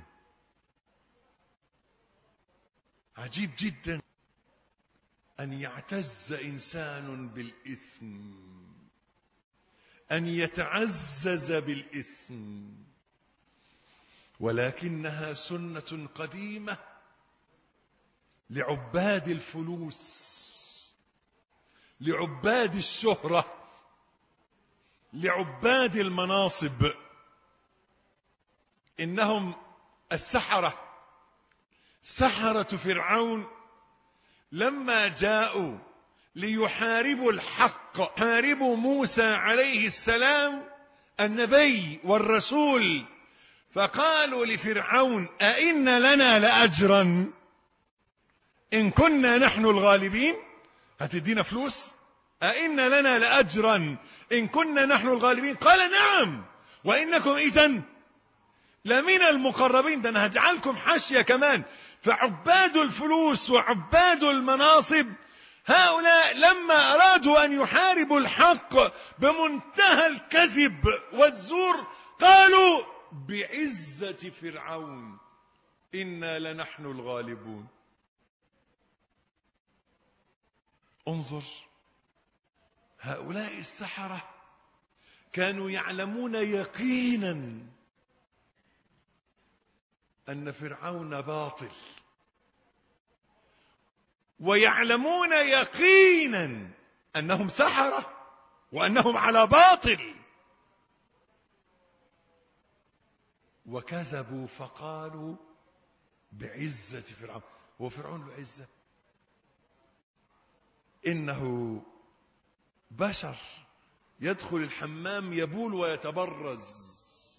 عجيب جدا أن يعتز إنسان بالإثم، أن يتعزز بالإثم، ولكنها سنة قديمة لعباد الفلوس، لعباد الشهرة، لعباد المناصب. إنهم السحرة، سحرة فرعون لما جاءوا ليحاربوا الحق، حاربوا موسى عليه السلام النبي والرسول، فقالوا لفرعون: أئن لنا لأجرا إن كنا نحن الغالبين؟ هتدينا فلوس؟ أئن لنا لأجرا إن كنا نحن الغالبين؟ قال: نعم وإنكم إذن لمن المقربين. ده أنا هجعلكم حاشية كمان. فعباد الفلوس وعباد المناصب هؤلاء لما أرادوا أن يحاربوا الحق بمنتهى الكذب والزور قالوا: بعزة فرعون إنا لنحن الغالبون. انظر، هؤلاء السحرة كانوا يعلمون يقينا أن فرعون باطل، ويعلمون يقينا أنهم سحرة وأنهم على باطل، وكذبوا فقالوا بعزة فرعون. هو فرعون له عزة؟ إنه بشر يدخل الحمام يبول ويتبرز،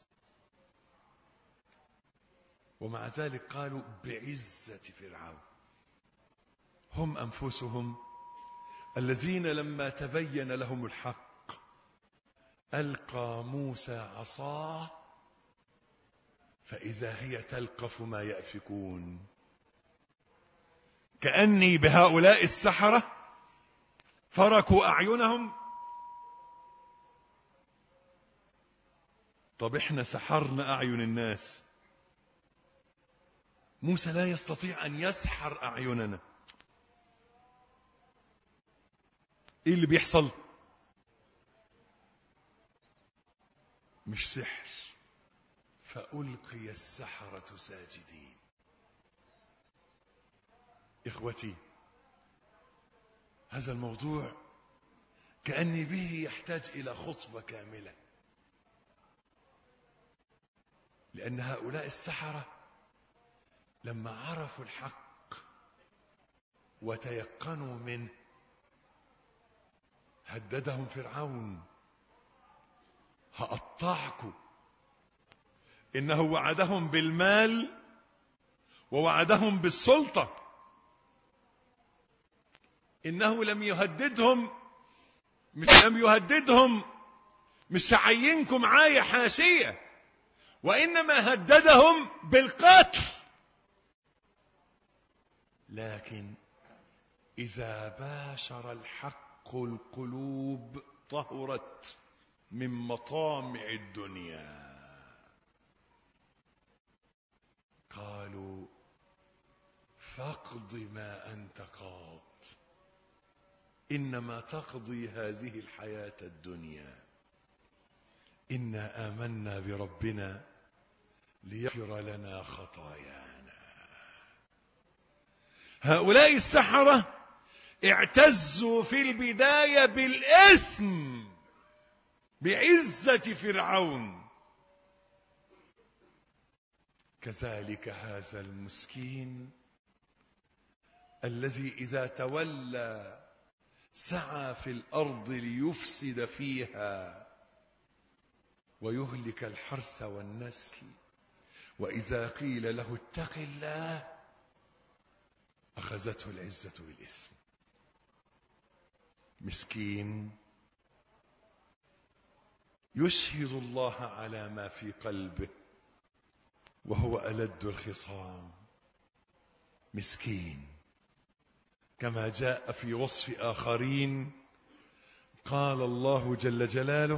ومع ذلك قالوا بعزة فرعون. هم أنفسهم الذين لما تبين لهم الحق ألقى موسى عصاه فإذا هي تلقف ما يأفكون. كأني بهؤلاء السحرة فركوا أعينهم. طب احنا سحرنا أعين الناس، موسى لا يستطيع أن يسحر أعيننا. ايه اللي بيحصل؟ مش سحر. فألقي السحرة ساجدين. إخوتي، هذا الموضوع كأني به يحتاج إلى خطبة كاملة، لأن هؤلاء السحرة لما عرفوا الحق وتيقنوا منه هددهم فرعون: هقطعكم. إنه وعدهم بالمال ووعدهم بالسلطة. إنه لم يهددهم مش لم يهددهم مش هعينكم معايا حاشية، وإنما هددهم بالقتل. لكن إذا باشر الحق القلوب طهرت من مطامع الدنيا. فاقض ما أنت قاض، إنما تقضي هذه الحياة الدنيا. إنا آمنا بربنا ليغفر لنا خطايانا. هؤلاء السحرة اعتزوا في البداية بالإثم، بعزة فرعون. كذلك هذا المسكين الذي إذا تولى سعى في الأرض ليفسد فيها ويهلك الحرث والنسل، وإذا قيل له اتق الله أخذته العزة بالإثم. مسكين يشهد الله على ما في قلبه وهو ألد الخصام. مسكين كما جاء في وصف آخرين، قال الله جل جلاله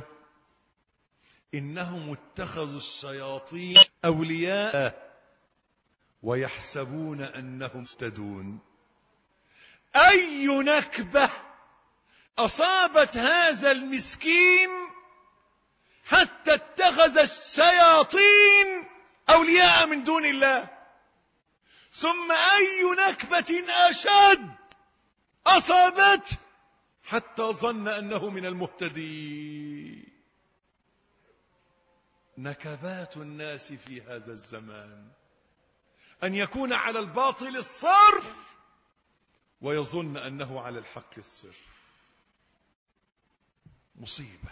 إنهم اتخذوا الشياطين أولياء ويحسبون أنهم مهتدون. أي نكبة أصابت هذا المسكين حتى اتخذ الشياطين أولياء من دون الله؟ ثم أي نكبة أشد أصابته حتى ظن أنه من المهتدين؟ نكبات الناس في هذا الزمان أن يكون على الباطل الصرف ويظن أنه على الحق الصرف. مصيبة.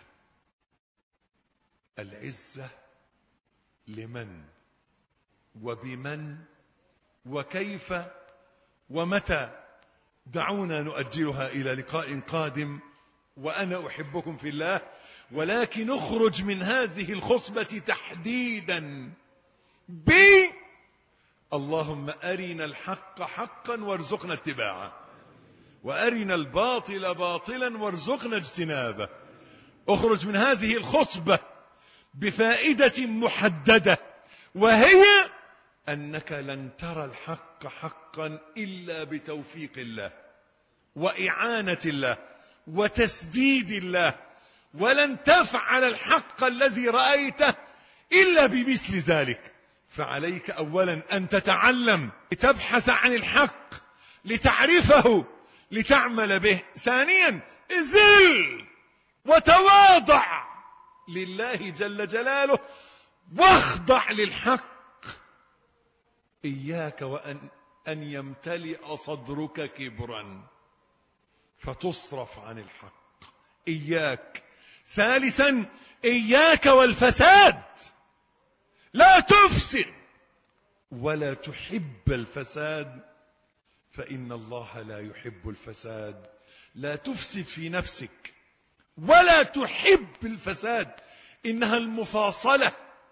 العزة لمن وبمن وكيف ومتى؟ دعونا نؤجلها إلى لقاء قادم، وأنا أحبكم في الله، ولكن اخرج من هذه الخطبة تحديدا ب اللهم أرنا الحق حقا وارزقنا اتباعه، وأرنا الباطل باطلا وارزقنا اجتنابه. اخرج من هذه الخطبة بفائدة محددة، وهي أنك لن ترى الحق حقا إلا بتوفيق الله وإعانة الله وتسديد الله، ولن تفعل الحق الذي رأيته إلا بمثل ذلك. فعليك أولا أن تتعلم لتبحث عن الحق، لتعرفه، لتعمل به. ثانيا ذل وتواضع لله جل جلاله واخضع للحق. إياك وأن أن يمتلئ صدرك كبرا فتصرف عن الحق. إياك. ثالثا إياك والفساد، لا تفسد ولا تحب الفساد، فإن الله لا يحب الفساد. لا تفسد في نفسك ولا تحب الفساد، إنها المفاصلة.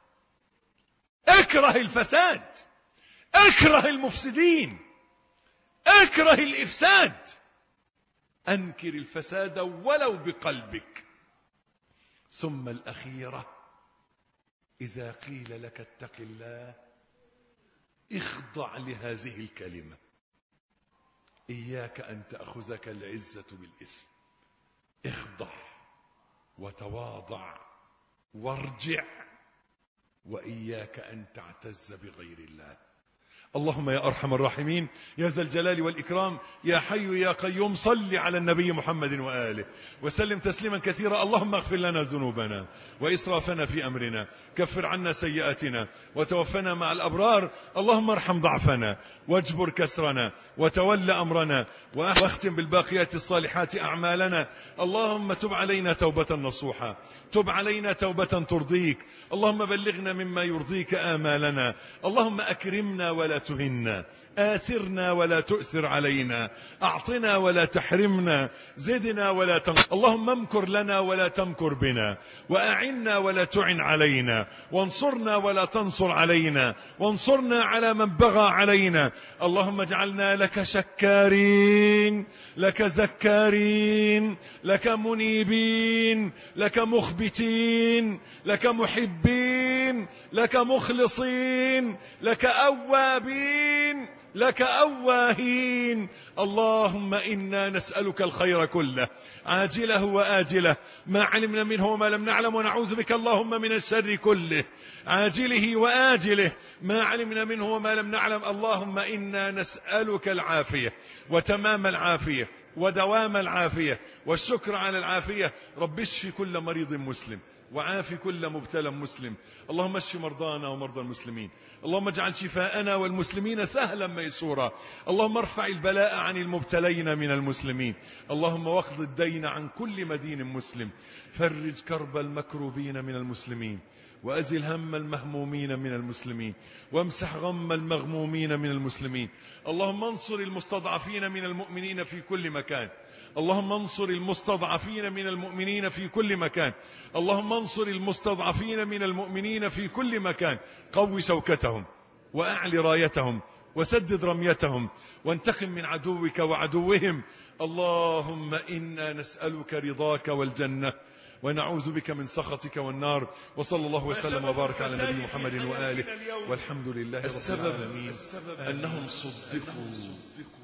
اكره الفساد، اكره المفسدين، اكره الإفساد، أنكر الفساد ولو بقلبك. ثم الأخيرة، إذا قيل لك اتق الله اخضع لهذه الكلمة. إياك أن تأخذك العزة بالإثم. اخضع وتواضع وارجع، وإياك أن تعتز بغير الله. اللهم يا أرحم الراحمين، يا ذا الجلال والإكرام، يا حي يا قيوم، صل على النبي محمد وآله وسلم تسليما كثيرا. اللهم اغفر لنا ذنوبنا وإسرافنا في أمرنا، كفر عنا سيئاتنا وتوفنا مع الأبرار. اللهم ارحم ضعفنا واجبر كسرنا وتول أمرنا، واختم بالباقيات الصالحات أعمالنا. اللهم تب علينا توبة نصوحة، تب علينا توبة ترضيك. اللهم بلغنا مما يرضيك آمالنا. اللهم أكرمنا ولا تهنا، آثرنا ولا تؤثر علينا، أعطنا ولا تحرمنا، زدنا ولا تنقص. اللهم امكر لنا ولا تمكر بنا، وأعنا ولا تعن علينا، وانصرنا ولا تنصر علينا، وانصرنا على من بغى علينا. اللهم اجعلنا لك شكارين، لك ذكارين، لك منيبين، لك مخبتين، لك محبين، لك مخلصين، لك أوابين، لك أواهين. اللهم إنا نسألك الخير كله عاجله وآجله ما علمنا منه وما لم نعلم، ونعوذ بك اللهم من الشر كله عاجله وآجله ما علمنا منه وما لم نعلم. اللهم إنا نسألك العافية وتمام العافية ودوام العافية والشكر على العافية. رب اشف كل مريض مسلم وعاف كل مبتلى مسلم. اللهم اشف مرضانا ومرضى المسلمين. اللهم اجعل شفاءنا والمسلمين سهلا ميسورا. اللهم ارفع البلاء عن المبتلين من المسلمين. اللهم واقض الدين عن كل مدين مسلم. فرج كرب المكروبين من المسلمين، وأزل هم المهمومين من المسلمين، وامسح غم المغمومين من المسلمين. اللهم انصر المستضعفين من المؤمنين في كل مكان. اللهم انصر المستضعفين من المؤمنين في كل مكان. اللهم انصر المستضعفين من المؤمنين في كل مكان. قو شوكتهم وأعل رايتهم وسدد رميتهم وانتقم من عدوك وعدوهم. اللهم إنا نسألك رضاك والجنة ونعوذ بك من سخطك والنار. وصلى الله وسلم وبارك على نبي محمد وآله والحمد لله رب العالمين. أنهم صدقوا